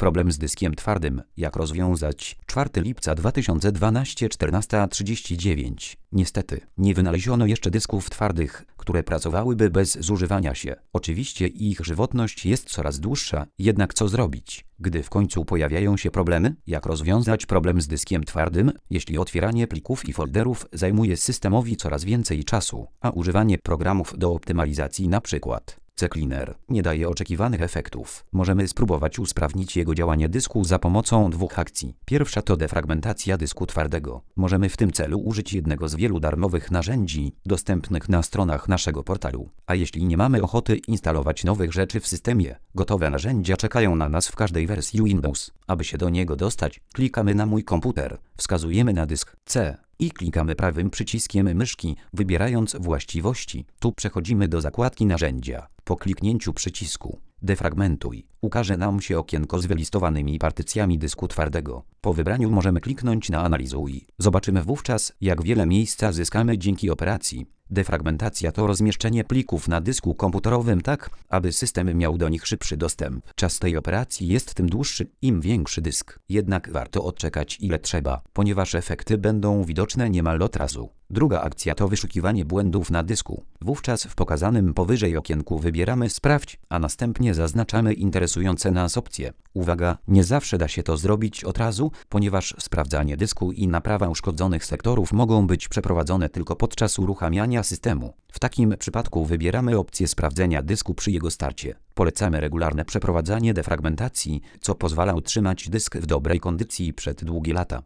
Problem z dyskiem twardym. Jak rozwiązać? 4 lipca 2012, 14:39. Niestety, nie wynaleziono jeszcze dysków twardych, które pracowałyby bez zużywania się. Oczywiście ich żywotność jest coraz dłuższa, jednak co zrobić, gdy w końcu pojawiają się problemy? Jak rozwiązać problem z dyskiem twardym, jeśli otwieranie plików i folderów zajmuje systemowi coraz więcej czasu, a używanie programów do optymalizacji np. CCleaner nie daje oczekiwanych efektów. Możemy spróbować usprawnić jego działanie dysku za pomocą dwóch akcji. Pierwsza to defragmentacja dysku twardego. Możemy w tym celu użyć jednego z wielu darmowych narzędzi dostępnych na stronach naszego portalu. A jeśli nie mamy ochoty instalować nowych rzeczy w systemie, gotowe narzędzia czekają na nas w każdej wersji Windows. Aby się do niego dostać, klikamy na mój komputer, wskazujemy na dysk C i klikamy prawym przyciskiem myszki, wybierając właściwości. Tu przechodzimy do zakładki narzędzia. Po kliknięciu przycisku Defragmentuj ukaże nam się okienko z wylistowanymi partycjami dysku twardego. Po wybraniu możemy kliknąć na Analizuj. Zobaczymy wówczas, jak wiele miejsca zyskamy dzięki operacji. Defragmentacja to rozmieszczenie plików na dysku komputerowym tak, aby system miał do nich szybszy dostęp. Czas tej operacji jest tym dłuższy, im większy dysk. Jednak warto odczekać ile trzeba, ponieważ efekty będą widoczne niemal od razu. Druga akcja to wyszukiwanie błędów na dysku. Wówczas w pokazanym powyżej okienku wybieramy Sprawdź, a następnie zaznaczamy interesujące nas opcje. Uwaga, nie zawsze da się to zrobić od razu, ponieważ sprawdzanie dysku i naprawa uszkodzonych sektorów mogą być przeprowadzone tylko podczas uruchamiania systemu. W takim przypadku wybieramy opcję sprawdzenia dysku przy jego starcie. Polecamy regularne przeprowadzanie defragmentacji, co pozwala utrzymać dysk w dobrej kondycji przez długie lata.